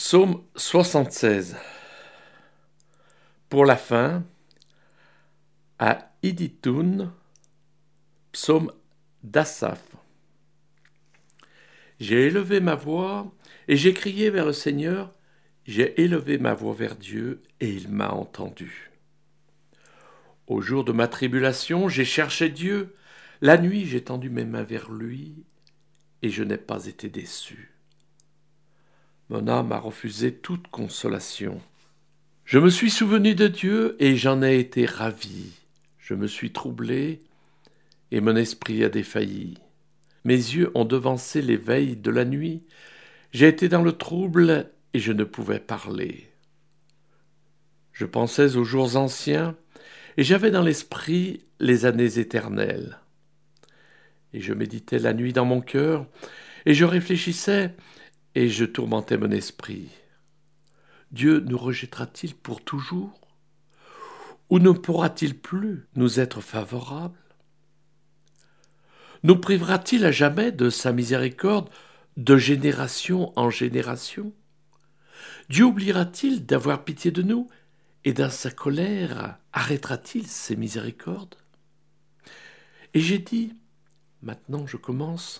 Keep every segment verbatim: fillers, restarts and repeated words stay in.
Psaume soixante-seize. Pour la fin, à Iditoun, psaume d'Asaph. J'ai élevé ma voix et j'ai crié vers le Seigneur, j'ai élevé ma voix vers Dieu et il m'a entendu. Au jour de ma tribulation, j'ai cherché Dieu, la nuit j'ai tendu mes mains vers lui et je n'ai pas été déçu. Mon âme a refusé toute consolation. Je me suis souvenu de Dieu et j'en ai été ravi. Je me suis troublé et mon esprit a défailli. Mes yeux ont devancé les veilles de la nuit. J'ai été dans le trouble et je ne pouvais parler. Je pensais aux jours anciens et j'avais dans l'esprit les années éternelles. Et je méditais la nuit dans mon cœur et je réfléchissais et je tourmentais mon esprit. Dieu nous rejettera-t-il pour toujours? Ou ne pourra-t-il plus nous être favorable? Nous privera-t-il à jamais de sa miséricorde de génération en génération? Dieu oubliera-t-il d'avoir pitié de nous et dans sa colère arrêtera-t-il ses miséricordes? Et j'ai dit, maintenant je commence,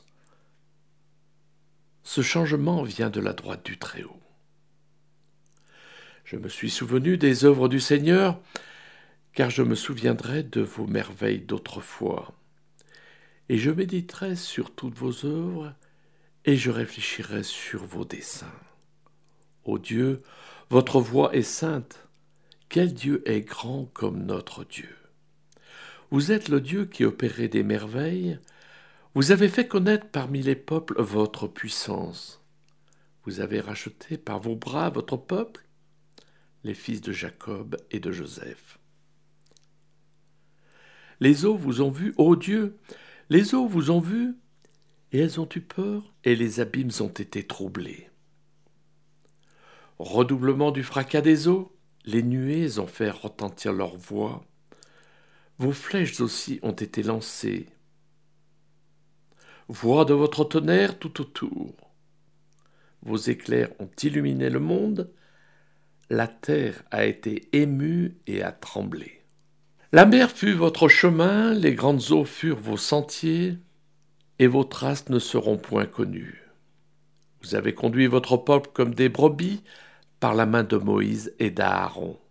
ce changement vient de la droite du Très-Haut. Je me suis souvenu des œuvres du Seigneur, car je me souviendrai de vos merveilles d'autrefois. Et je méditerai sur toutes vos œuvres, et je réfléchirai sur vos desseins. Ô Dieu, votre voix est sainte. Quel Dieu est grand comme notre Dieu? Vous êtes le Dieu qui opérait des merveilles. Vous avez fait connaître parmi les peuples votre puissance. Vous avez racheté par vos bras votre peuple, les fils de Jacob et de Joseph. Les eaux vous ont vu, ô Dieu, les eaux vous ont vu, et elles ont eu peur, et les abîmes ont été troublés. Redoublement du fracas des eaux, les nuées ont fait retentir leur voix. Vos flèches aussi ont été lancées. Voix de votre tonnerre tout autour. Vos éclairs ont illuminé le monde. La terre a été émue et a tremblé. La mer fut votre chemin, les grandes eaux furent vos sentiers, et vos traces ne seront point connues. Vous avez conduit votre peuple comme des brebis par la main de Moïse et d'Aaron.